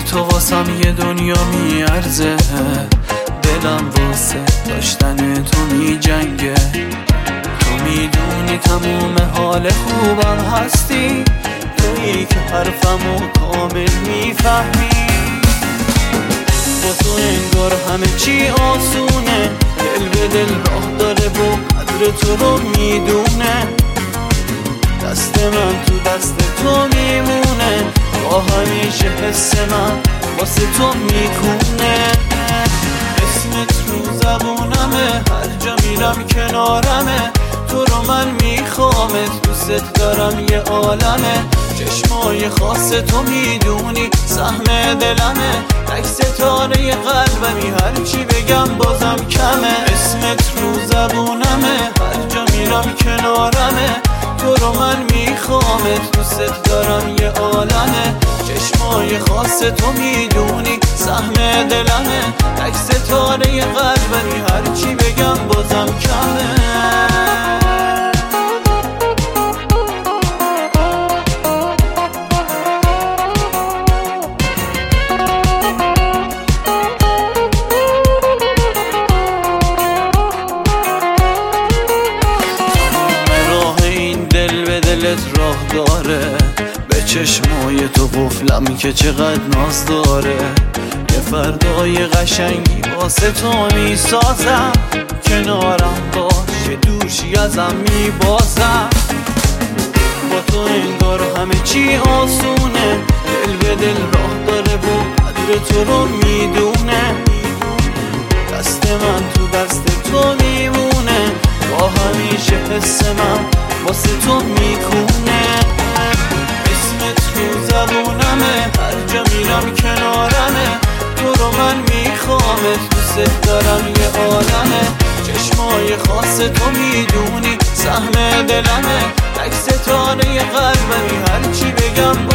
تو واسم یه دنیا میارزه، دلم واسه داشتن تو می جنگه. تو میدونی تموم حال خوبم هستی، تویی که حرفمو کامل میفهمی. با تو انگار همه چی آسونه، دل به دل راه داره و قدر تو رو میدونه. دست من تو دست تو میمونه، با همیشه حس من واسه تو میکونه. اسمت رو زبونمه، هر جا میرم کنارمه. تو رو من میخوامت، دوست دارم یه عالمه. چشمای خاص تو میدونی سهم دلمه، تک ستاره قلبمی، هرچی بگم بازم کمه. اسمت رو زبونمه، هر جا میرم کنارمه. تو رو من میخوامت، دوست دارم یه عالمه. چشمای خاص تو میدونی سهم دلمه، تک ستاره قلبمی، هرچی بگم بازم کمه. راه داره به چشمای تو قفلم که چقدر ناز داره. یه فردای قشنگی واسه تو میسازم، کنارم باش یه دوشی ازم میبازم. با تو انگار همه چی آسونه، دل به دل راه داره و قدر تو رو میدونه. دست من تو دست تو میمونه، با همیشه حس من واسه تو میکونه. اسمت رو زبونمه، هر جا میرم کنارمه. تو رو من میخوامت، دوست دارم یه عالمه. چشمای خاص تو میدونی سهم دلمه، تک ستاره قلبمی، هرچی بگم